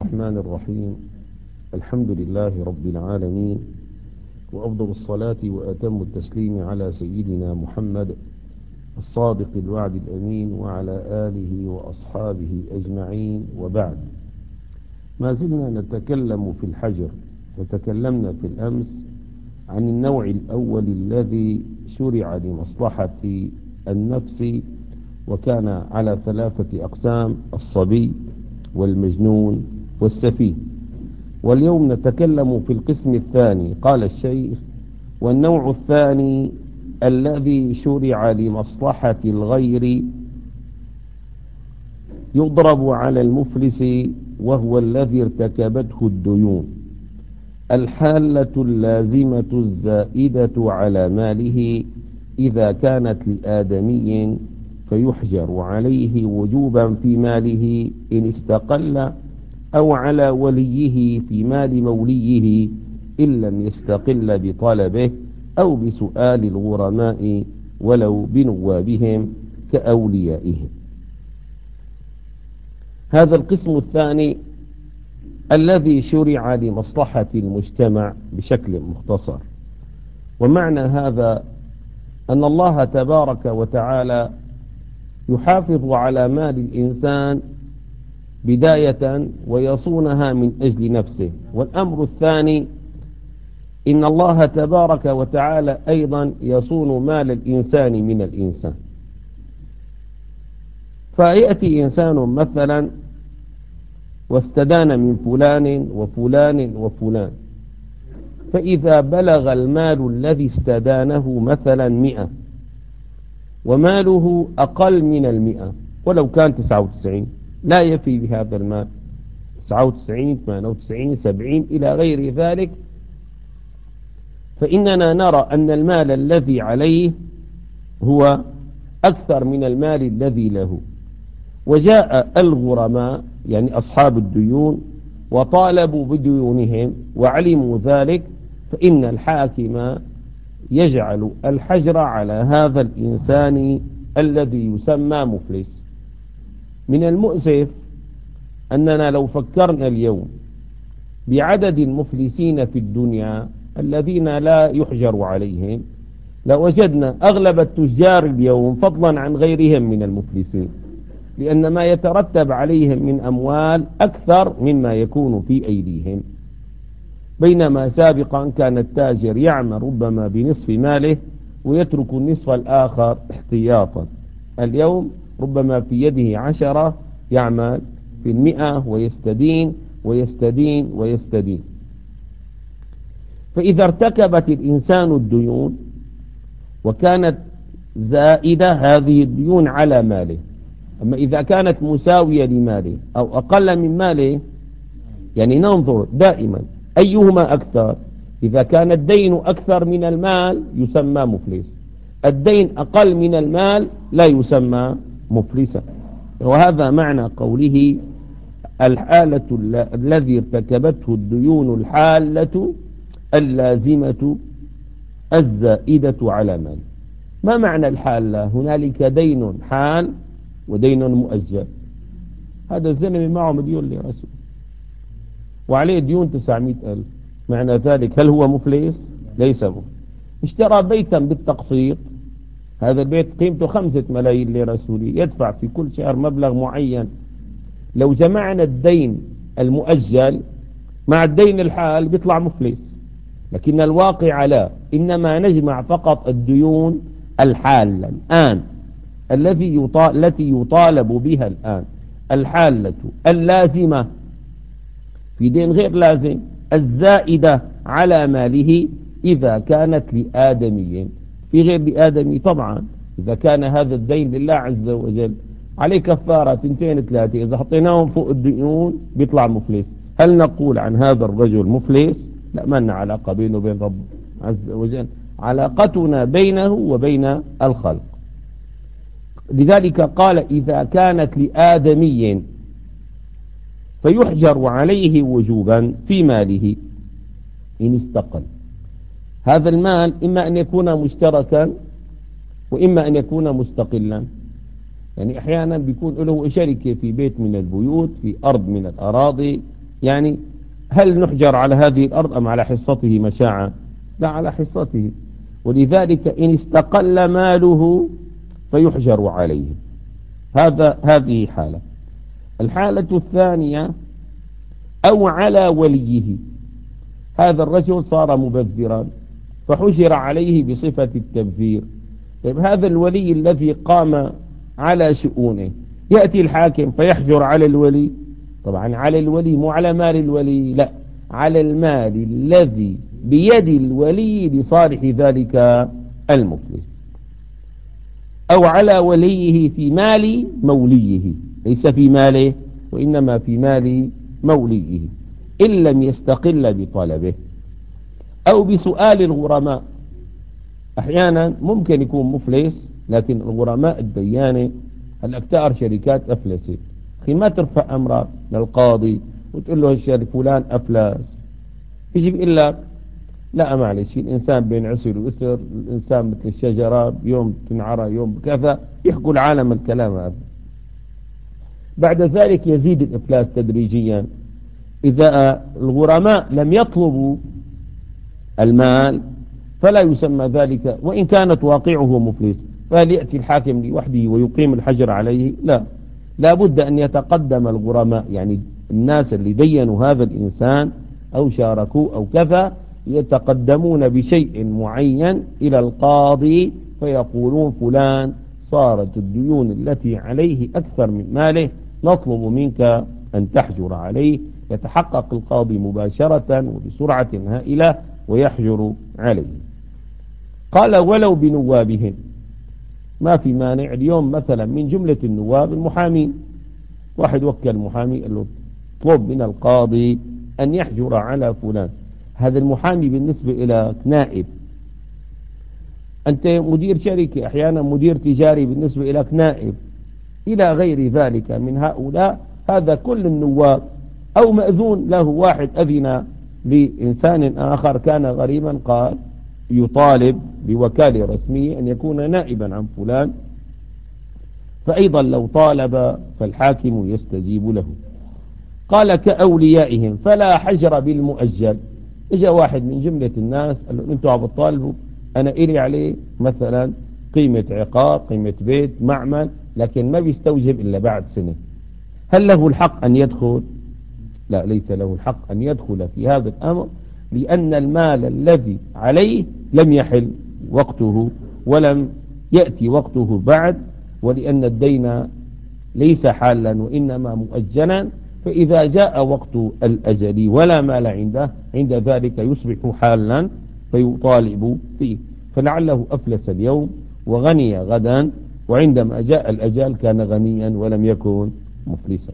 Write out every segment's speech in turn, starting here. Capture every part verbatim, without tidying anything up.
الرحمن الرحيم. الحمد لله رب العالمين، وأفضل الصلاة وأتم التسليم على سيدنا محمد الصادق الوعد الأمين وعلى آله وأصحابه أجمعين، وبعد. ما زلنا نتكلم في الحجر، وتكلمنا في الأمس عن النوع الأول الذي شرع لمصلحة النفس، وكان على ثلاثة أقسام: الصبي والمجنون والسفيه. واليوم نتكلم في القسم الثاني. قال الشيخ: والنوع الثاني الذي شرع لمصلحة الغير يضرب على المفلس، وهو الذي ارتكبته الديون الحالة اللازمة الزائدة على ماله إذا كانت لآدمي، فيحجر عليه وجوبا في ماله إن استقل، أو على وليه في مال موليه إن لم يستقل بطلبه أو بسؤال الغرماء ولو بنوابهم كأوليائهم. هذا القسم الثاني الذي شرع لمصلحة المجتمع بشكل مختصر. ومعنى هذا أن الله تبارك وتعالى يحافظ على مال الإنسان بداية ويصونها من أجل نفسه. والأمر الثاني إن الله تبارك وتعالى أيضا يصون مال الإنسان من الإنسان. فيأتي إنسان مثلا واستدان من فلان وفلان وفلان، فإذا بلغ المال الذي استدانه مثلا مئة، وماله أقل من المئة ولو كان تسعة وتسعين، لا يفي بهذا المال، تسعة وتسعين، ثمانية وتسعين، سبعين إلى غير ذلك، فإننا نرى أن المال الذي عليه هو أكثر من المال الذي له. وجاء الغرماء يعني أصحاب الديون وطالبوا بديونهم وعلموا ذلك، فإن الحاكم يجعل الحجر على هذا الإنسان الذي يسمى مفلس. من المؤسف أننا لو فكرنا اليوم بعدد المفلسين في الدنيا الذين لا يحجر عليهم، لوجدنا أغلب التجار اليوم فضلا عن غيرهم من المفلسين، لأن ما يترتب عليهم من أموال أكثر مما يكون في أيديهم. بينما سابقا كان التاجر يعمل ربما بنصف ماله ويترك النصف الآخر احتياطا. اليوم ربما في يده عشرة يعمل في المئة ويستدين ويستدين ويستدين. فإذا ارتكبت الإنسان الديون وكانت زائدة هذه الديون على ماله، أما إذا كانت مساوية لماله أو أقل من ماله، يعني ننظر دائما أيهما أكثر. إذا كان الدين أكثر من المال يسمى مفلس، الدين أقل من المال لا يسمى مفلسا. وهذا معنى قوله: الحالة الذي ارتكبته الديون الحالة اللازمة الزائدة على مال. ما معنى الحالة؟ هنالك دين حال ودين مؤجل. هذا الزلمة معه مليون ليرة وعليه ديون تسعمائة ألف، معنى ذلك هل هو مفلس؟ ليس مفلس. اشترى بيتا بالتقسيط، هذا البيت قيمته خمسة ملايين ليرة سورية، يدفع في كل شهر مبلغ معين. لو جمعنا الدين المؤجل مع الدين الحال بيطلع مفلس، لكن الواقع لا، إنما نجمع فقط الديون الحالة الآن الذي يطال التي يطالب بها الآن، الحالة اللازمة في دين غير لازم، الزائدة على ماله إذا كانت لآدمي. في غير لآدمي طبعا إذا كان هذا الدين لله عز وجل عليه كفارة تنتين ثلاثة، إذا حطيناهم فوق الديون بيطلع مفلس. هل نقول عن هذا الرجل مفلس؟ لا، ما لنا علاقة بينه وبين رب عز وجل، علاقتنا بينه وبين الخلق. لذلك قال: إذا كانت لآدمي فيحجر عليه وجوبا في ماله إن استقل. هذا المال إما أن يكون مشتركا وإما أن يكون مستقلا. يعني أحيانا بيكون له شركة في بيت من البيوت، في أرض من الأراضي، يعني هل نحجر على هذه الأرض أم على حصته مشاعة؟ لا، على حصته. ولذلك إن استقل ماله فيحجر عليه. هذا هذه حالة. الحالة الثانية أو على وليه، هذا الرجل صار مبذرا فحجر عليه بصفة التبذير. طيب هذا الولي الذي قام على شؤونه يأتي الحاكم فيحجر على الولي؟ طبعا على الولي، مو على مال الولي، لا، على المال الذي بيد الولي لصالح ذلك المفلس. أو على وليه في مال موليه، ليس في ماله وإنما في مال موليه، إن لم يستقل بطلبه. أو بسؤال الغرماء، أحيانا ممكن يكون مفلس لكن الغرماء الديانة الأكتار شركات أفلست، أخي ما ترفع أمرك للقاضي وتقول له الشركة فلان أفلس، يجي بيقول لك لا معلش، الإنسان بين عسر ويسر، الإنسان مثل الشجرة يوم تنعرى يوم كذا، يحكوا العالم الكلام هذا. بعد ذلك يزيد الإفلاس تدريجيا. إذا الغرماء لم يطلبوا المال فلا يسمى ذلك، وإن كانت واقعه مفلس. فهل يأتي الحاكم لوحده ويقيم الحجر عليه؟ لا، لا بد أن يتقدم الغرماء، يعني الناس اللي دينوا هذا الإنسان أو شاركوا أو كذا، يتقدمون بشيء معين إلى القاضي فيقولون فلان صارت الديون التي عليه أكثر من ماله، نطلب منك أن تحجر عليه. يتحقق القاضي مباشرة وبسرعة هائلة ويحجر عليه. قال ولو بنوابهم، ما في مانع اليوم مثلا من جملة النواب المحامين، واحد وكل محامي قال له طلب من القاضي أن يحجر على فلان. هذا المحامي بالنسبة إلى نائب. أنت مدير شركة، أحيانا مدير تجاري بالنسبة إلى نائب، إلى غير ذلك من هؤلاء. هذا كل النواب. أو مأذون له، واحد أذن لإنسان آخر كان غريبا، قال يطالب بوكالة رسمية أن يكون نائبا عن فلان، فأيضا لو طالب فالحاكم يستجيب له. قال كأوليائهم فلا حجر بالمؤجل. إجا واحد من جملة الناس قال له أنتوا عم بتطالبوا، أنا إلي عليه مثلا قيمة عقار، قيمة بيت، معمل، لكن ما بيستوجب إلا بعد سنة، هل له الحق أن يدخل؟ لا، ليس له الحق أن يدخل في هذا الأمر، لأن المال الذي عليه لم يحل وقته ولم يأتي وقته بعد، ولأن الدين ليس حالا وإنما مؤجلا. فإذا جاء وقت الأجل ولا مال عنده، عند ذلك يصبح حالا فيطالب فيه. فلعله أفلس اليوم وغني غدا، وعندما جاء الأجل كان غنيا ولم يكن مفلسا.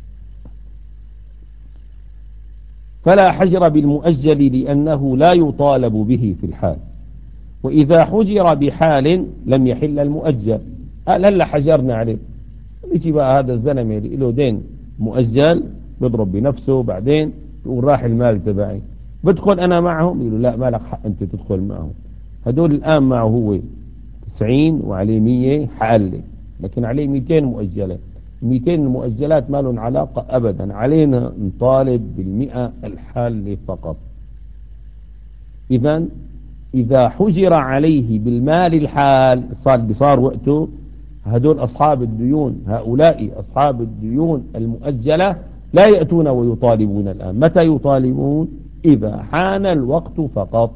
فلا حجر بالمؤجل لأنه لا يطالب به في الحال. وإذا حجر بحال لم يحل المؤجل. قال هلا حجرنا عليه، يجي بقى هذا الزلمة اللي له دين مؤجل بيضرب بنفسه، بعدين يقول راح المال تبعي، بدخل أنا معهم؟ يقولوا لا، ما لك حق أنت تدخل معهم. هدول الآن معه هو تسعين وعليه مية حالة، لكن عليه مئتين مؤجلة. مئتين المؤجلات ما لهم علاقة أبدا، علينا نطالب بالمئة الحالة فقط. إذن إذا حجر عليه بالمال الحال صار بصار وقته، هدول أصحاب الديون، هؤلاء أصحاب الديون المؤجلة لا يأتون ويطالبون الآن. متى يطالبون؟ إذا حان الوقت فقط،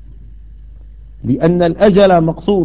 لأن الأجل مقصود،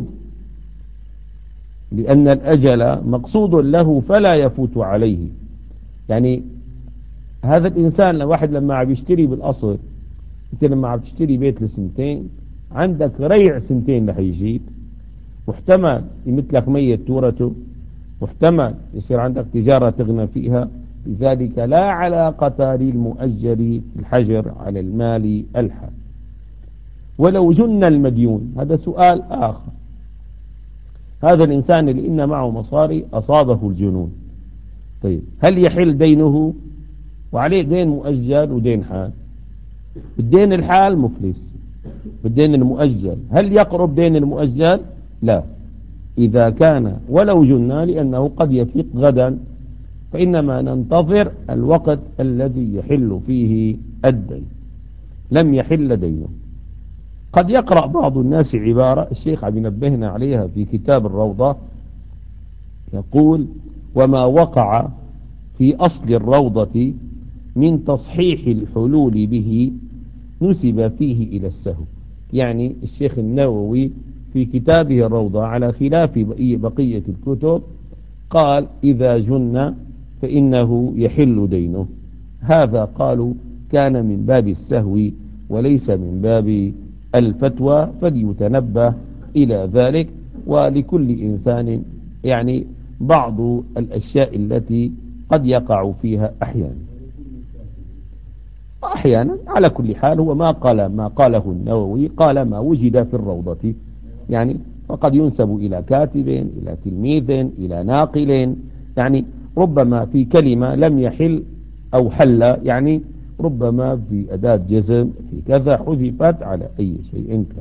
لأن الأجل مقصود له فلا يفوت عليه. يعني هذا الإنسان لو واحد لما عم يشتري بالأصل، أنت لما عم تشتري بيت لسنتين عندك ريع سنتين رح يجيك، واحتمل يمثلك ميت تورته، واحتمل يصير عندك تجارة تغنى فيها. لذلك لا علاقة للمؤجل في الحجر على المال الحال. ولو جن المديون، هذا سؤال آخر. هذا الإنسان اللي إن معه مصاري أصابه الجنون، طيب هل يحل دينه؟ وعليه دين مؤجل ودين حال. الدين الحال مفلس، بالدين المؤجل هل يقرب دين المؤجل؟ لا، إذا كان ولو جنى، لأنه قد يفيق غدا فإنما ننتظر الوقت الذي يحل فيه الدين، لم يحل دينه. قد يقرأ بعض الناس عبارة الشيخ عم ينبهنا عليها في كتاب الروضة، يقول: وما وقع في أصل الروضة من تصحيح الحلول به نسب فيه إلى السهو. يعني الشيخ النووي في كتابه الروضة على خلاف بقية الكتب قال: إذا جن فإنه يحل دينه. هذا قالوا كان من باب السهو وليس من باب الفتوى، فليتنبه إلى ذلك. ولكل إنسان يعني بعض الأشياء التي قد يقع فيها أحيانا أحيانا على كل حال هو ما قال ما قاله النووي، قال ما وجد في الروضة، يعني فقد ينسب إلى كاتب، إلى تلميذ، إلى ناقل، يعني ربما في كلمة لم يحل أو حل، يعني ربما في أداة جزم في كذا حذفت على أي شيء كان.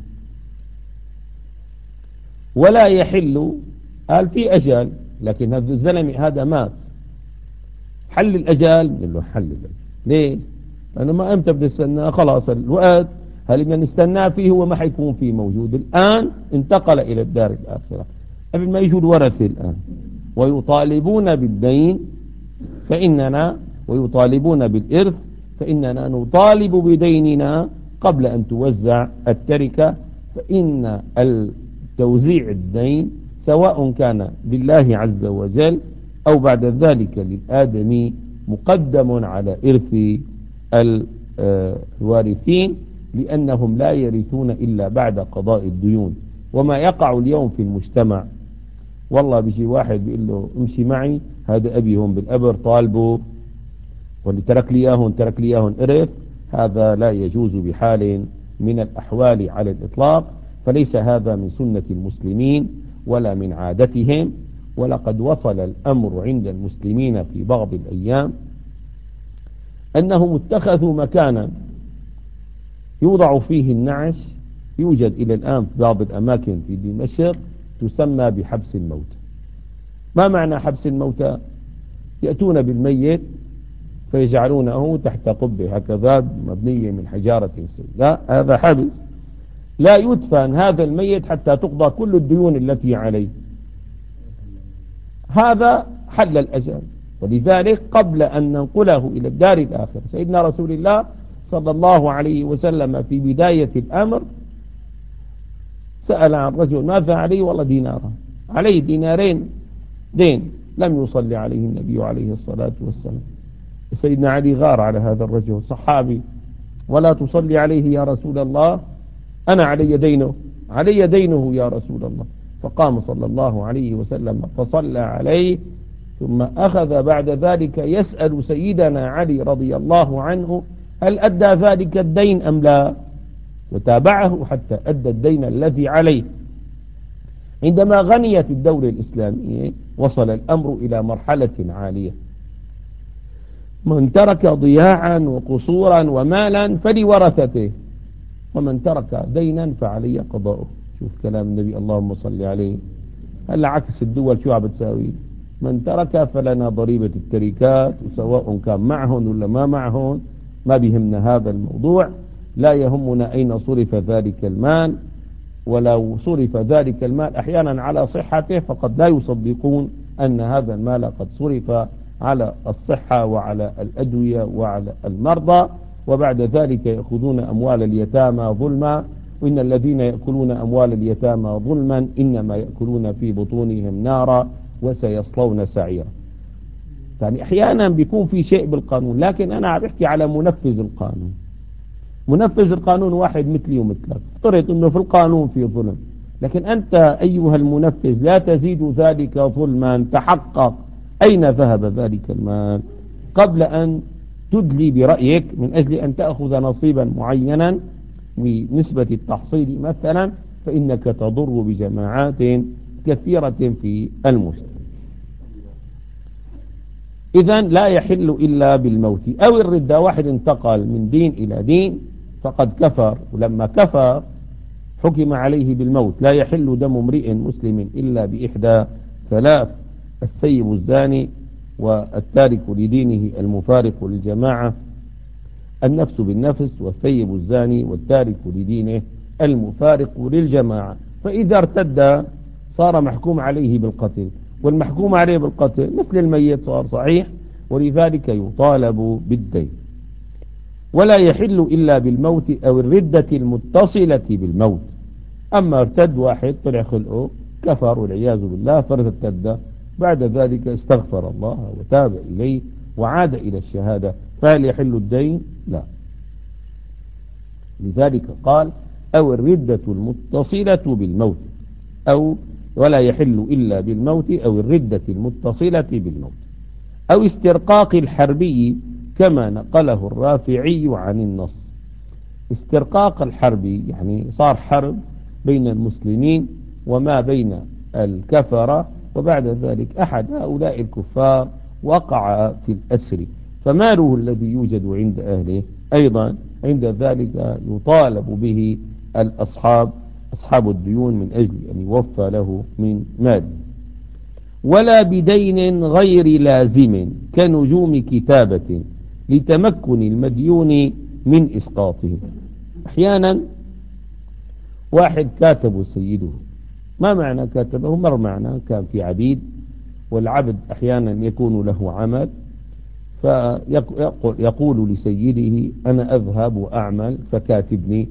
ولا يحل قال في أجال، لكن هذا الزلمة هذا مات، حل الأجال نقول له حل الأجال. ليش؟ لأنه ما أمتى بنستناه، خلاص الوقت هل بدنا نستناه فيه هو ما حيكون فيه موجود. الآن انتقل إلى الدار الآخرة، قبل ما يجوا الورثة الآن ويطالبون بالدين فإننا ويطالبون بالإرث فإننا نطالب بديننا قبل أن توزع التركة. فإن التوزيع الدين سواء كان لله عز وجل أو بعد ذلك للآدمي مقدم على إرث الوارثين، لأنهم لا يرثون إلا بعد قضاء الديون. وما يقع اليوم في المجتمع، والله بيجي واحد بيقول له امشي معي، هذا أبي هم بالأبر طالبه واللي ترك لي اياهم ترك لي اياهم إرث، هذا لا يجوز بحال من الأحوال على الإطلاق. فليس هذا من سنة المسلمين ولا من عادتهم. ولقد وصل الأمر عند المسلمين في بعض الأيام أنهم اتخذوا مكانا يوضع فيه النعش، يوجد إلى الآن في بعض الأماكن في دمشق تسمى بحبس الموتى. ما معنى حبس الموتى؟ يأتون بالميت فيجعلونه تحت قبة هكذا مبنية من حجارة سوداء، هذا حبس، لا يدفن هذا الميت حتى تقضى كل الديون التي عليه. هذا حل الأجل. ولذلك قبل أن ننقله إلى الدار الآخرة سيدنا رسول الله صلى الله عليه وسلم في بداية الأمر سأل عن رجل ماذا عليه؟ والله دينارا، عليه دينارين دين، لم يصلي عليه النبي عليه الصلاة والسلام. سيدنا علي غار على هذا الرجل صحابي: ولا تصلي عليه يا رسول الله، أنا علي دينه، علي دينه يا رسول الله. فقام صلى الله عليه وسلم فصلى عليه، ثم أخذ بعد ذلك يسأل سيدنا علي رضي الله عنه هل أدى ذلك الدين أم لا، وتابعه حتى أدى الدين الذي عليه. عندما غنيت الدولة الإسلامية وصل الأمر إلى مرحلة عالية، من ترك ضياعا وقصورا ومالا فلورثته، ومن ترك دينا فعليه قضاؤه. شوف كلام النبي اللهم صل عليه. هلا عكس الدول شو عم بتساوي؟ من ترك فلنا ضريبة التركات، وسواء كان معهم ولا ما معهم ما بيهمنا هذا الموضوع. لا يهمنا أين صرف ذلك المال، ولو صرف ذلك المال أحيانا على صحته فقد لا يصدقون أن هذا المال قد صرف على الصحة وعلى الأدوية وعلى المرضى، وبعد ذلك يأخذون أموال اليتامى ظلما، وإن الذين يأكلون أموال اليتامى ظلما إنما يأكلون في بطونهم نارا وسيصلون سعيرا. يعني أحيانا بيكون في شيء بالقانون، لكن أنا عم بحكي على منفذ القانون. منفذ القانون واحد مثلي ومثلك، افترض أنه في القانون في ظلم، لكن أنت أيها المنفذ لا تزيد ذلك ظلما، تحقق أين ذهب ذلك المال قبل أن تدلي برأيك من أجل أن تأخذ نصيبا معينا بنسبة التحصيل مثلا، فإنك تضر بجماعات كثيرة في المجتمع. إذن لا يحل إلا بالموت أو الردة. واحد انتقل من دين إلى دين فقد كفر، ولما كفر حكم عليه بالموت. لا يحل دم امرئ مسلم إلا بإحدى ثلاث: السيب الزاني، والتارك لدينه المفارق للجماعة، النفس بالنفس، والثيب الزاني، والتارك لدينه المفارق للجماعة. فإذا ارتد صار محكوم عليه بالقتل، والمحكوم عليه بالقتل مثل الميت صار صحيح، ولذلك يطالب بالدين. ولا يحل إلا بالموت أو الردة المتصلة بالموت. أما ارتد واحد طلع خلقه كفر والعياذ بالله فارتد، بعد ذلك استغفر الله وتاب إليه وعاد إلى الشهادة، فهل يحل الدين؟ لا. لذلك قال أو الردة المتصلة بالموت، أو ولا يحل إلا بالموت أو الردة المتصلة بالموت، أو استرقاق الحربي كما نقله الرافعي عن النص. استرقاق الحربي يعني صار حرب بين المسلمين وما بين الكفرة، وبعد ذلك أحد هؤلاء الكفار وقع في الأسر، فماله الذي يوجد عند أهله أيضا عند ذلك يطالب به الأصحاب أصحاب الديون من أجل أن يوفى له من ماله. ولا بدين غير لازم كنجوم كتابة لتمكن المديون من إسقاطه. أحيانا واحد كاتب سيده، ما معنى كاتبه؟ مر معنا كان في عبيد، والعبد أحيانا يكون له عمل، فيقول لسيده أنا أذهب وأعمل فكاتبني،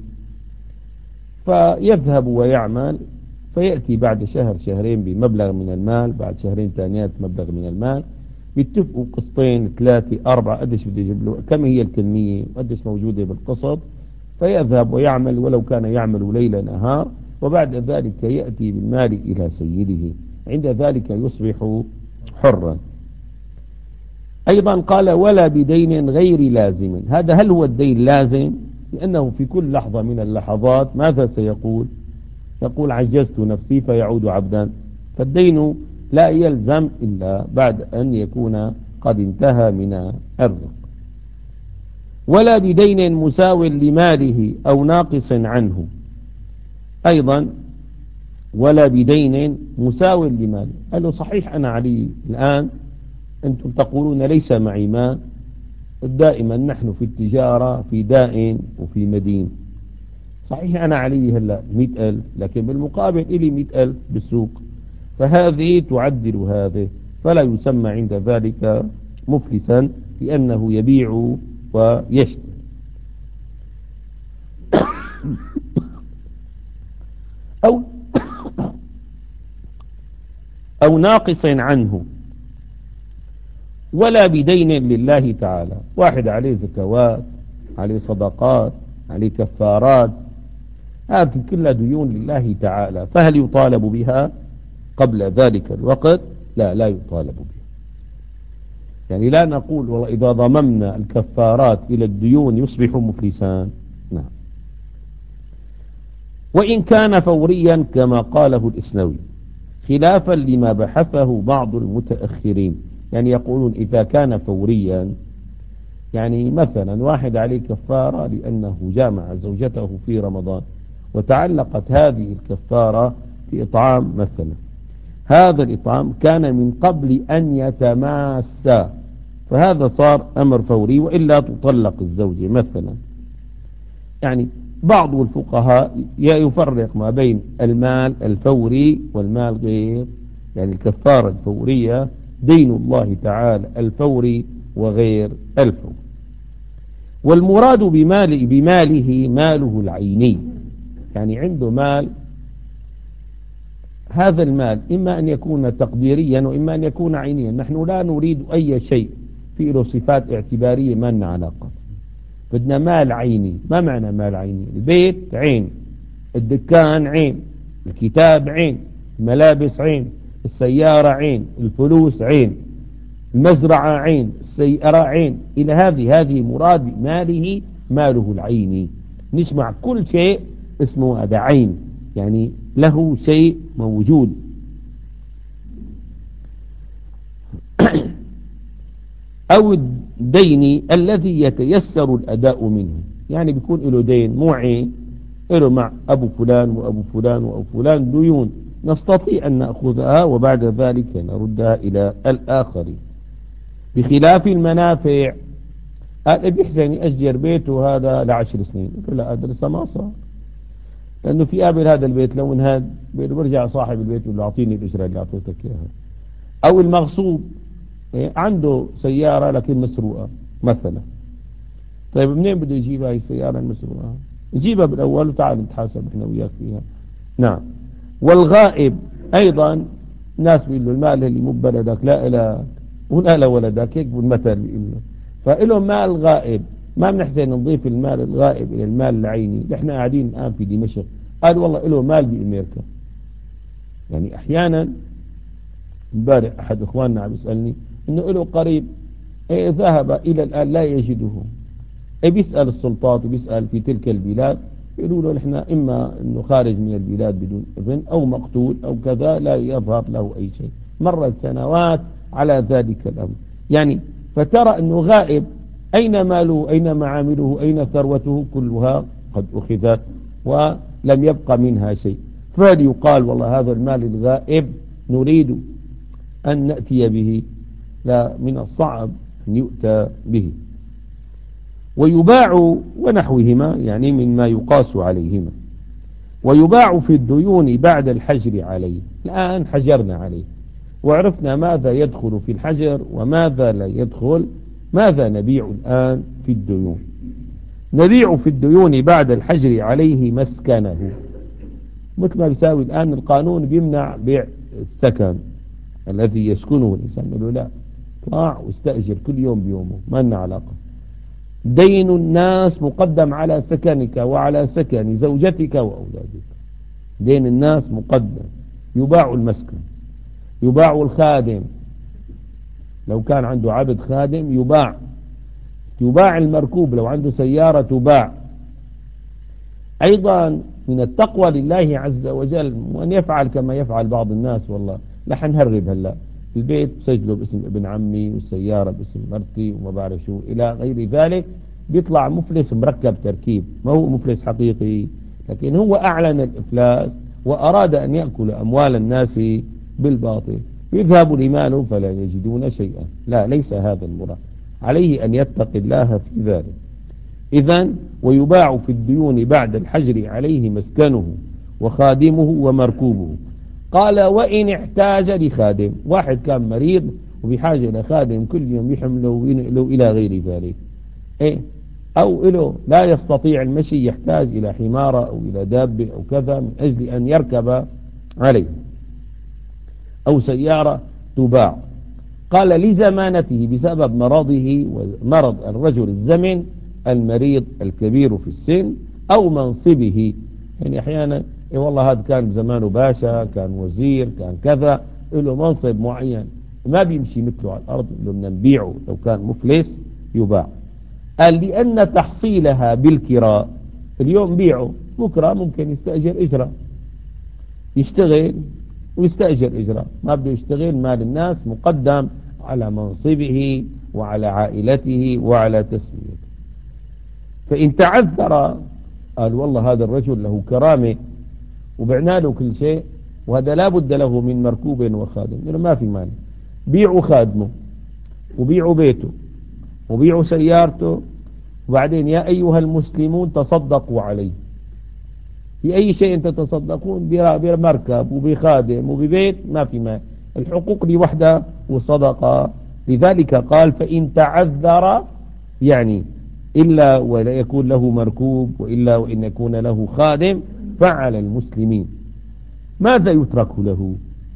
فيذهب ويعمل، فيأتي بعد شهر شهرين بمبلغ من المال، بعد شهرين ثانيات مبلغ من المال، بيتفقوا قسطين ثلاثة أربعة قديش بده يجيب له، كم هي الكمية قديش موجودة بالقسط، فيذهب ويعمل ولو كان يعمل ليل نهار، وبعد ذلك يأتي بالمال إلى سيده، عند ذلك يصبح حرا. أيضا قال ولا بدين غير لازم. هذا هل هو الدين لازم؟ لأنه في كل لحظة من اللحظات ماذا سيقول؟ يقول عجزت نفسي فيعود عبدا، فالدين لا يلزم إلا بعد أن يكون قد انتهى من الرق. ولا بدين مساو لماله أو ناقص عنه. أيضا ولا بدين مساو لماله، قال له صحيح أنا علي الآن، أنتم تقولون ليس معي مال، دائما نحن في التجارة في دائن وفي مدين، صحيح أنا علي هلأ مئة ألف، لكن بالمقابل إلي مئة ألف بالسوق، فهذه تعدل هذه، فلا يسمى عند ذلك مفلسا لأنه يبيع ويشتري. أو أو ناقص عنه. ولا بدين لله تعالى، واحد عليه زكوات، عليه صدقات، عليه كفارات، هذه كلها ديون لله تعالى، فهل يطالب بها قبل ذلك الوقت؟ لا لا يطالب بها. يعني لا نقول والله إذا ضممنا الكفارات إلى الديون يصبح مفلسان، نعم. وإن كان فوريا كما قاله الإسنوي، خلافا لما بحثه بعض المتأخرين، يعني يقولون إذا كان فوريا، يعني مثلا واحد عليه كفارة لأنه جامع زوجته في رمضان، وتعلقت هذه الكفارة بإطعام مثلا، هذا الإطعام كان من قبل أن يتماسى، فهذا صار أمر فوري، وإلا تطلق الزوجة مثلا. يعني بعض الفقهاء يفرق ما بين المال الفوري والمال غير، يعني الكفارة الفورية دين الله تعالى الفوري وغير الفوري. والمراد بمال بماله ماله العيني، يعني عنده مال، هذا المال إما أن يكون تقديريا وإما أن يكون عينيا، نحن لا نريد أي شيء فيه له صفات اعتبارية ما لنا علاقة، بدنا مال عيني. ما معنى مال عيني؟ البيت عين، الدكان عين، الكتاب عين، الملابس عين، السيارة عين، الفلوس عين، المزرعة عين، السيارة عين، إلى هذه هذه مراد ماله ماله العيني، نجمع كل شيء اسمه هذا عين، يعني له شيء موجود. أو الدين الذي يتيسر الأداء منه، يعني بيكون له دين مو عين، له مع أبو فلان وأبو فلان وأبو فلان ديون نستطيع أن نأخذها وبعد ذلك نردها إلى الآخرين. بخلاف المنافع. قال بيحسن يأجر بيته هذا لعشر سنين، قلت له لا هذا لسه ما صار، لأنه في قابل هذا البيت لو انهد بيرجع صاحب البيت يقول له أعطيني الإجرة اللي أعطيتك إياها. أو المغصوب إيه، عنده سيارة لكن مسروقة مثلا، طيب منين بده يجيبها هي السيارة المسروقة؟ نجيبها بالأول وتعال نتحاسب احنا وياك فيها. نعم. والغائب أيضا ناس بيقول له المال اللي مو ببلدك لا إلك ولا لولدك، هيك بالمثل بيقول له، فإلهم مال غائب، ما بنحسن نضيف المال الغائب إلى المال العيني. نحن قاعدين الآن في دمشق، قال والله له مال بأمريكا. يعني أحيانا امبارح أحد إخواننا عم يسألني إنه له قريب إيه ذهب إلى الآن لا يجده، إيه بيسأل السلطات وبيسأل في تلك البلاد، يقولوا له نحن إما أنه خارج من البلاد بدون إذن أو مقتول أو كذا لا يظهر له أي شيء. مرت سنوات على ذلك الأمر. يعني فترى أنه غائب، أين ماله أين معامله أين ثروته كلها قد أخذت ولم يبقى منها شيء. فليقال والله هذا المال الغائب نريد أن نأتي به، لا من الصعب أن يؤتى به. ويباع ونحوهما يعني مما يقاس عليهما. ويباع في الديون بعد الحجر عليه. الآن حجرنا عليه وعرفنا ماذا يدخل في الحجر وماذا لا يدخل. ماذا نبيع الآن في الديون؟ نبيع في الديون بعد الحجر عليه مسكنه، مثل ما بيساوي الآن القانون بيمنع بيع السكن الذي يسكنه الإنسان، يقول له لا اطلع واستأجر كل يوم بيومه، ما لنا علاقة. دين الناس مقدم على سكنك وعلى سكن زوجتك وأولادك، دين الناس مقدم. يباع المسكن، يباع الخادم لو كان عنده عبد خادم يباع، يباع المركوب لو عنده سيارة تباع. أيضا من التقوى لله عز وجل وأن يفعل كما يفعل بعض الناس، والله لا حنهرب هلا البيت بسجله باسم ابن عمي والسيارة باسم مرتي وما بعرف شو إلى غير ذلك، بيطلع مفلس مركب تركيب، ما هو مفلس حقيقي، لكن هو أعلن الإفلاس وأراد أن يأكل أموال الناس بالباطل، يذهب لماله فلا يجدون شيئا. لا، ليس هذا المراد، عليه أن يتقي الله في ذلك. إذن ويباع في الديون بعد الحجر عليه مسكنه وخادمه ومركوبه. قال وإن احتاج لخادم، واحد كان مريض وبحاجة إلى خادم كل يوم يحمله وينقله إلى غير ذلك، إيه؟ أو إله لا يستطيع المشي يحتاج إلى حمارة أو إلى دابة أو كذا من أجل أن يركب عليه، أو سيارة تباع. قال لزمانته بسبب مرضه ومرض الرجل الزمن المريض الكبير في السن، أو منصبه، يعني أحيانا إيه والله هذا كان زمانه باشا، كان وزير، كان كذا، له منصب معين ما بيمشي مثله على الأرض، بدنا نبيعه لو كان مفلس يباع. قال لأن تحصيلها بالكراء، اليوم بيعه بكرة ممكن يستأجر إجرة، يشتغل ويستأجر إجرة، ما بده يشتغل، مال الناس مقدم على منصبه وعلى عائلته وعلى تسميته. فإن تعذر، قال والله هذا الرجل له كرامة وبعنا له كل شيء وهذا لا بد له من مركوب وخادم، يقول ما في مال، بيعوا خادمه وبيعوا بيته وبيعوا سيارته، وبعدين يا أيها المسلمون تصدقوا عليه. في أي شيء تتصدقون بمركب وبخادم وببيت ما في مال، الحقوق دي وحدة والصدقة. لذلك قال فإن تعذر، يعني إلا ولا يكون له مركوب وإلا وإن يكون له خادم فعلى المسلمين. ماذا يترك له؟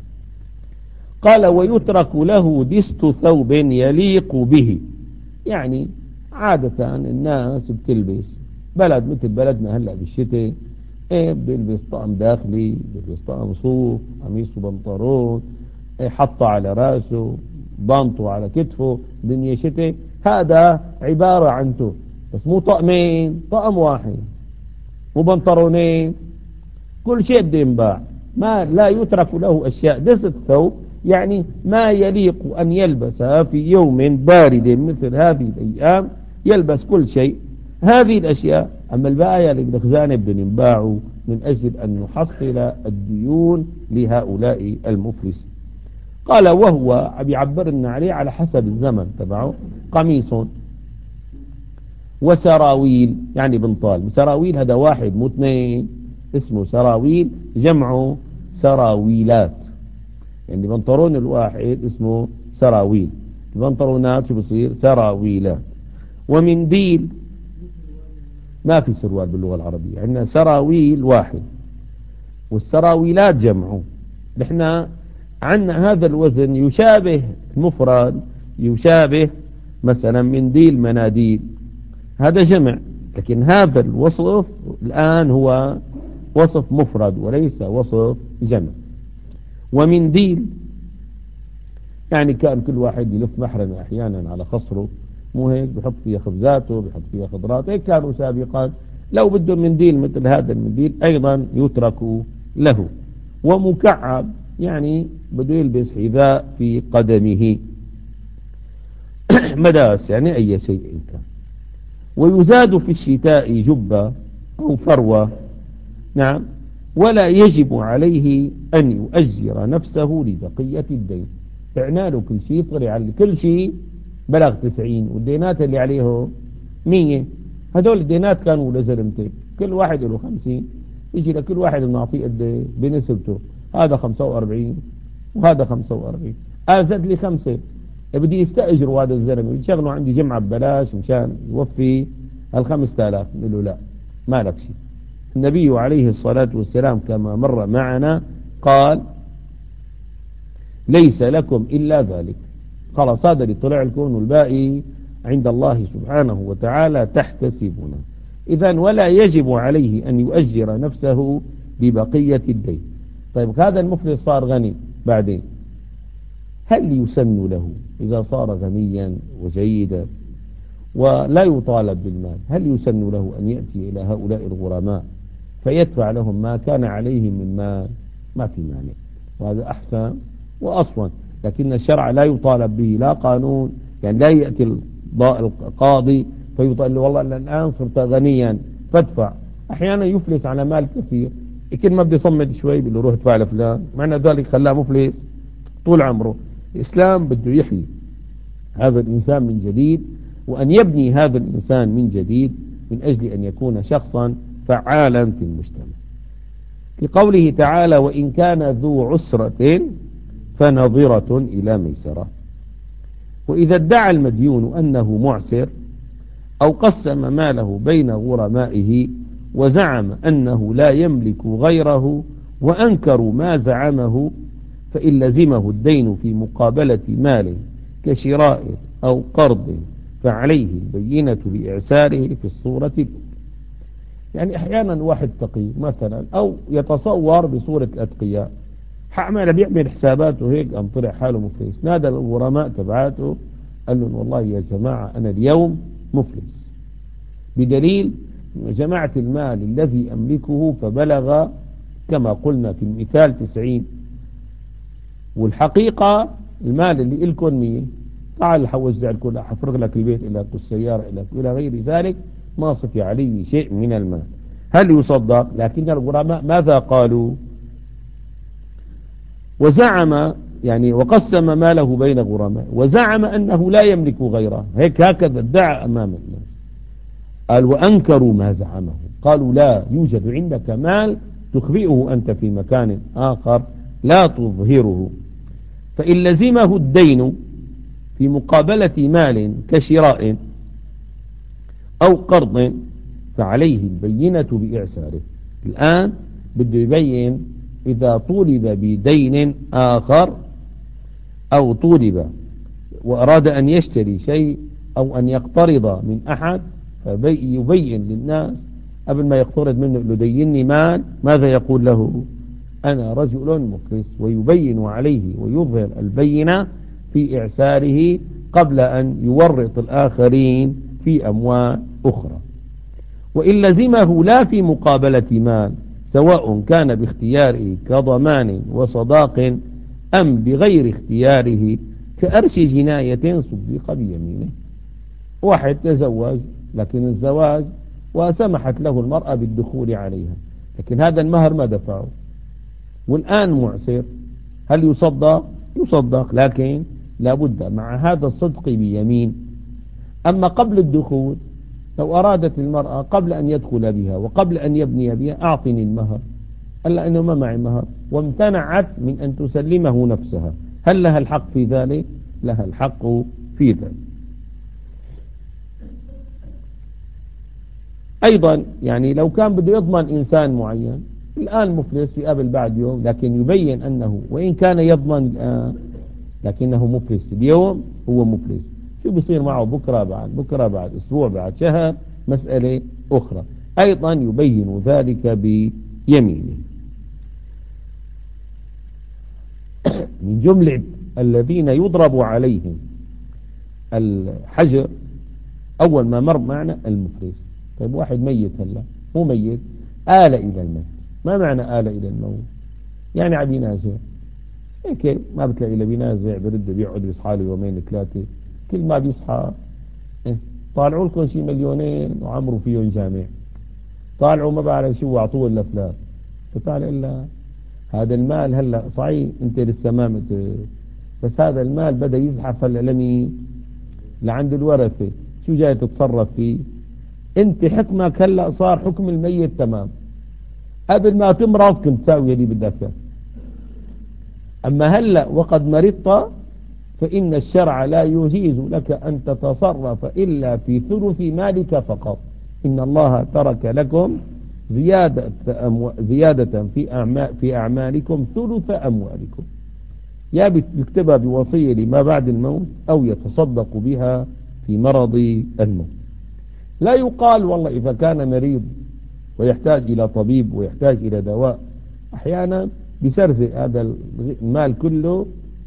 قال ويترك له دست ثوب يليق به. يعني عادة الناس بتلبس بلد مثل بلدنا هلأ بالشتاء، ايه بيلبس طقم داخلي، بيلبس طقم صوف، قميص وبنطلون، ايه حطه على راسه، بانطه على كتفه، دنيا شتاء، هذا عبارة عن توب، بس مو طقمين، طقم واحد وبنطلونين، كل شيء بده ينباع، ما لا يترك له أشياء. دست ثوب يعني ما يليق أن يلبسها في يوم بارد مثل هذه الأيام، يلبس كل شيء هذه الأشياء. أما الباقي اللي بالخزانة بدهم ينباعوا من أجل أن نحصل الديون لهؤلاء المفلسين. قال وهو بيعبرنا عليه على حسب الزمن تبعه قميص وسراويل، يعني بنطال. سراويل هذا واحد مو اثنين، اسمه سراويل، جمعه سراويلات. يعني بنطلون الواحد اسمه سراويل، البنطلونات شو بصير؟ سراويلات. ومنديل ما في سروال باللغة العربية، عندنا سراويل واحد والسراويلات جمعه. نحن عندنا هذا الوزن يشابه المفرد، يشابه مثلا منديل مناديل، هذا جمع، لكن هذا الوصف الآن هو وصف مفرد وليس وصف جمع. ومنديل يعني كان كل واحد يلف محرمة أحيانا على خصره، مو هيك؟ بحط فيها خبزاته، بحط فيها خضرات، هيك كانوا سابقا. لو بده منديل مثل هذا المنديل أيضا يترك له. ومكعب يعني بده يلبس حذاء في قدمه. مداس يعني أي شيء كان. ويزاد في الشتاء جبة أو فروة. نعم. ولا يجب عليه أن يؤجر نفسه لبقية الدين. فعنا له كل شيء، طلع على كل شيء بلغ تسعين، والدينات اللي عليه مية. هذول الدينات كانوا لزلمتين، كل واحد له خمسين، يجي لكل واحد بنعطيه قد بنسبته، هذا خمسة وأربعين وهذا خمسة وأربعين. قال زاد لي خمسة، بدي يستأجروا هذا الزلمه يشغلوا عندي جمعة ببلاش مشان يوفي الخمسة آلاف. نقول له لا، ما لك شيء. النبي عليه الصلاة والسلام كما مر معنا قال ليس لكم إلا ذلك. خلاص هذا اللي طلع لكم، والباقي عند الله سبحانه وتعالى تحتسبونه. إذن ولا يجب عليه أن يؤجر نفسه ببقية الدين. طيب هذا المفلس صار غني بعدين، هل يسن له إذا صار غنيا وجيدا ولا يطالب بالمال، هل يسن له أن يأتي إلى هؤلاء الغرماء فيدفع لهم ما كان عليهم من مال؟ ما في مانع، وهذا أحسن وأصلا. لكن الشرع لا يطالب به، لا قانون، يعني لا يأتي القاضي فيطالب والله الآن صرت غنيا فادفع. أحيانا يفلس على مال كثير، كل ما بده يصمد شوي بده يروح يدفع لفلان، معنى ذلك خلاه مفلس طول عمره. الإسلام بده يحيي هذا الإنسان من جديد، وأن يبني هذا الإنسان من جديد من أجل أن يكون شخصا فعالا في المجتمع. في قوله تعالى وإن كان ذو عسرة فنظرة إلى ميسرة. وإذا ادعى المديون أنه معسر أو قسم ماله بين غرمائه وزعم أنه لا يملك غيره وأنكروا ما زعمه، فإن لزمه الدين في مقابلة مال كشراء أو قرض فعليه البينة بإعساره في الصورة الأولى. يعني أحيانا واحد تقي مثلا أو يتصور بصورة الأتقياء، حعمل بيعمل حساباته هيك، أم طلع حاله مفلس، نادى الغرماء تبعاته قال لهم والله يا جماعة أنا اليوم مفلس، بدليل جماعة المال الذي أملكه فبلغ كما قلنا في المثال تسعين، والحقيقة المال اللي إلكم مية. تعال حوزع الكل، حفرغ لك البيت لك والسيارة لك إلى غير ذلك، ما صفي عليه شيء من المال. هل يصدق؟ لكن الغرماء ماذا قالوا؟ وزعم يعني وقسم ماله بين غرماء وزعم أنه لا يملك غيره، هيك هكذا ادعى أمام الناس. قال وأنكروا ما زعمه، قالوا لا يوجد عندك مال تخبئه أنت في مكان آخر لا تظهره. فإن لزمه الدين في مقابلة مال كشراء أو قرض فعليه البينة بإعساره. الآن بده يبين إذا طولب بدين آخر أو طولب وأراد أن يشتري شيء أو أن يقترض من أحد، فيبين للناس قبل ما يقترض منه له ديني مال، ماذا يقول له؟ أنا رجل مفلس، ويبين عليه ويظهر البينة في إعساره قبل أن يورط الآخرين في أموال أخرى. وإن لزمه لا في مقابلة مال سواء كان باختياره كضمان وصداق أم بغير اختياره كأرش جناية صدق بيمينه. واحد تزوج لكن الزواج وسمحت له المرأة بالدخول عليها، لكن هذا المهر ما دفعه والآن معسر، هل يصدق؟ يصدق، لكن لابد مع هذا الصدق بيمين. أما قبل الدخول لو أرادت المرأة قبل أن يدخل بها وقبل أن يبني بها أعطني المهر، ألا أنه ما معي مهر، وامتنعت من أن تسلمه نفسها، هل لها الحق في ذلك؟ لها الحق في ذلك. أيضا يعني لو كان بده يضمن إنسان معين، الآن مفلس في قبل بعد يوم، لكن يبين أنه وإن كان يضمن الآن لكنه مفلس اليوم، هو مفلس، شو بيصير معه بكرة بعد بكرة بعد أسبوع بعد شهر، مسألة أخرى. أيضا يبين ذلك بيمينه. من جملة الذين يضرب عليهم الحجر أول ما مر معنا المفلس. طيب واحد ميت هلا، مو ميت، آل إلى الموت. ما معنى آل إلى الموت؟ يعني عم ينازع هيك، ما بتلاقي له بينازع، برد بيقعد بيصحى له يومين ثلاثة، كل ما بيصحى إيه؟ طالعوا لكم شي مليونين وعمروا فيهم جامع، طالعوا ما بعرف شو اعطوه الافلام، فطالع الا هذا المال. هلا صحيح انت لسه ما مت، بس هذا المال بدا يزحف هلا لمين؟ لعند الورثه. شو جاي تتصرف فيه؟ انت حكمك هلا صار حكم الميت تمام، قبل ما تمرض كنت تساوي اللي بدك اياه. اما هلا وقد مرضت فإن الشرع لا يجيز لك أن تتصرف إلا في ثلث مالك فقط. إن الله ترك لكم زيادة, أمو... زيادة في, أعمال في أعمالكم ثلث أموالكم، يا بيكتبها بوصية لما بعد الموت أو يتصدق بها في مرض الموت. لا يقال والله إذا كان مريض ويحتاج إلى طبيب ويحتاج إلى دواء، أحيانا بيسرسل هذا المال كله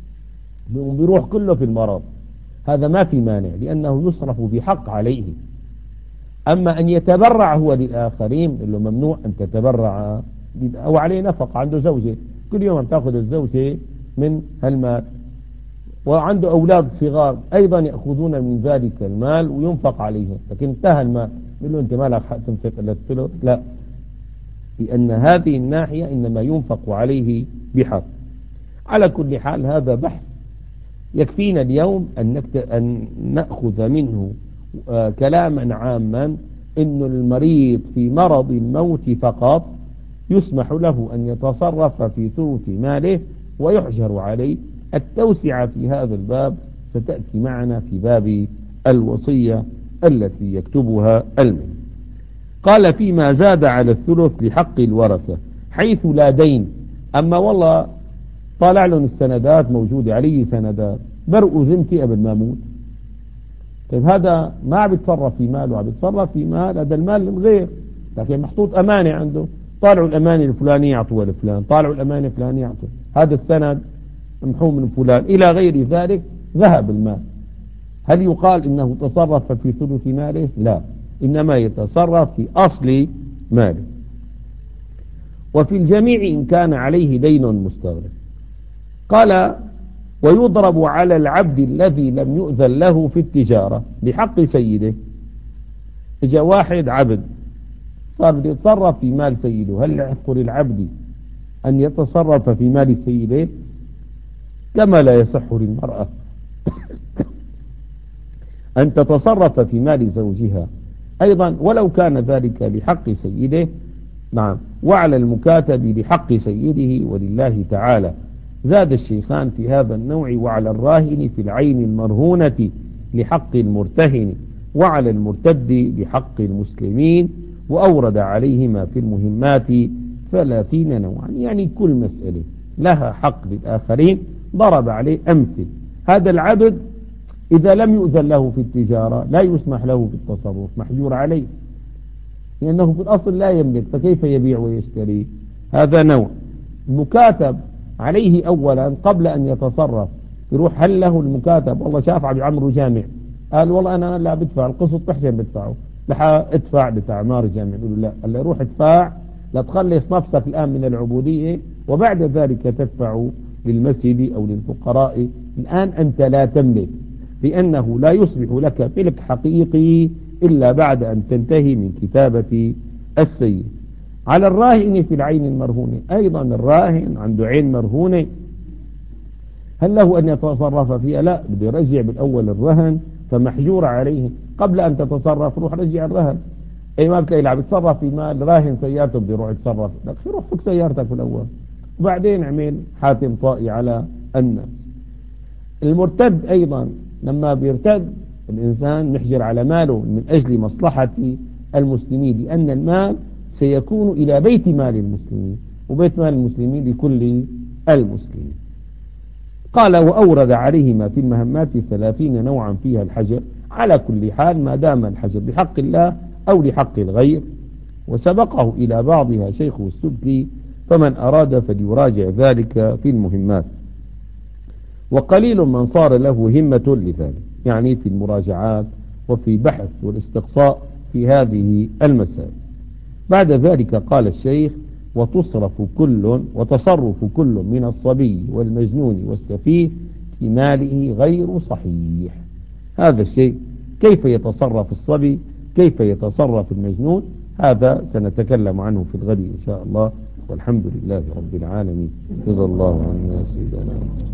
بيروح كله في المرض، هذا ما في مانع لأنه يصرف بحق عليه. أما أن يتبرع هو للآخرين اللي ممنوع أن تتبرع، أو عليه نفق، عنده زوجة كل يوم تأخذ الزوجة من هالمال، وعنده أولاد صغار أيضا يأخذون من ذلك المال وينفق عليهم، لكن انتهى المال يقول له أنت ما لك حق تنفق إلا الثلث، لا، لأن هذه الناحية إنما ينفق عليه بحق. على كل حال هذا بحث يكفينا اليوم أن, أن نأخذ منه آه كلاما عاما، إن المريض في مرض الموت فقط يسمح له أن يتصرف في ثلث ماله ويحجر عليه. التوسعة في هذا الباب ستأتي معنا في باب الوصية التي يكتبها الميت. قال فيما زاد على الثلث لحق الورثة حيث لا دين. أما والله طالع لهم السندات موجودة علي سندات، برقوا ذمتي قبل ما اموت، طيب هذا ما عم يتصرف في ماله، عم يتصرف في مال هذا المال الغير، لكن محطوط أمانة عنده، طالعوا الأمانة الفلانية يعطوها لفلان، طالعوا الأمانة الفلانية يعطوها، هذا السند محو من فلان إلى غير ذلك، ذهب المال. هل يقال إنه تصرف في ثلث ماله؟ لا، إنما يتصرف في أصل ماله. وفي الجميع إن كان عليه دين مستغرق. قال ويضرب على العبد الذي لم يؤذن له في التجارة بحق سيده. اجا واحد عبد صار بده يتصرف في مال سيده، هل يحق للعبد أن يتصرف في مال سيده؟ كما لا يصح للمرأة أن تتصرف في مال زوجها أيضا ولو كان ذلك لحق سيده. نعم، وعلى المكاتب لحق سيده ولله تعالى. زاد الشيخان في هذا النوع وعلى الراهن في العين المرهونة لحق المرتهن، وعلى المرتد لحق المسلمين، وأورد عليهما في المهمات ثلاثين نوعا، يعني كل مسألة لها حق للآخرين ضرب عليه أمثل. هذا العبد إذا لم يؤذن له في التجارة لا يسمح له في التصرف، محجور عليه لأنه في الأصل لا يملك، فكيف يبيع ويشتري؟ هذا نوع. المكاتب عليه أولا قبل أن يتصرف يروح، هل له المكاتب؟ والله شاف عم يعمروا جامع، قال والله أنا لا بدفع القسط، بحسن بدفعه، لح ادفع بتعمار الجامع، يقول لا، قال له روح ادفع لا تخلص نفسك الآن من العبودية وبعد ذلك تدفع للمسجد أو للفقراء. الآن أنت لا تملك، لأنه لا يصبح لك ملك حقيقي إلا بعد أن تنتهي من كتابة السيد. على الراهن في العين المرهونة، أيضا الراهن عنده عين مرهونة، هل له أن يتصرف فيها؟ لا، بده يرجع بالأول الرهن، فمحجور عليه قبل أن تتصرف روح رجع الرهن. أي ما بتلاقي لاعب يتصرف في مال راهن سيارته بده يروح يتصرف لك، روح فك سيارتك في الأول وبعدين اعمل حاتم طائي على الناس. المرتد أيضا لما بيرتد الإنسان نحجر على ماله من أجل مصلحة المسلمين، لأن المال سيكون إلى بيت مال المسلمين، وبيت مال المسلمين لكل المسلمين. قال وأورد عليهما في المهمات ثلاثين نوعا فيها الحجر على كل حال ما دام الحجر بحق الله أو لحق الغير، وسبقه إلى بعضها شيخه السبكي، فمن أراد فليراجع ذلك في المهمات. وقليل من صار له همة لذلك، يعني في المراجعات وفي بحث والاستقصاء في هذه المسائل. بعد ذلك قال الشيخ وتصرف كل وتصرف كل من الصبي والمجنون والسفيه في ماله غير صحيح. هذا الشيء كيف يتصرف الصبي، كيف يتصرف المجنون، هذا سنتكلم عنه في الغد إن شاء الله، والحمد لله رب العالمين. جزا الله عنا سيدنا.